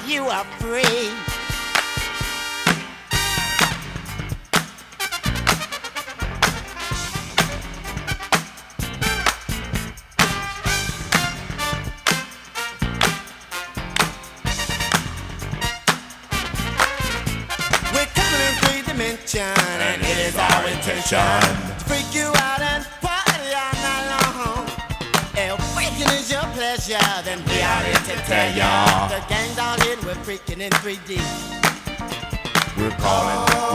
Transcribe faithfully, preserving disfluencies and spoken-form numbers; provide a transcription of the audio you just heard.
you are free. We're coming in three dimension, and it is our intention to freak you out and party all night long. If freaking is your pleasure, then we are here to tell ya the gang's all in, we're freaking in three D. We're calling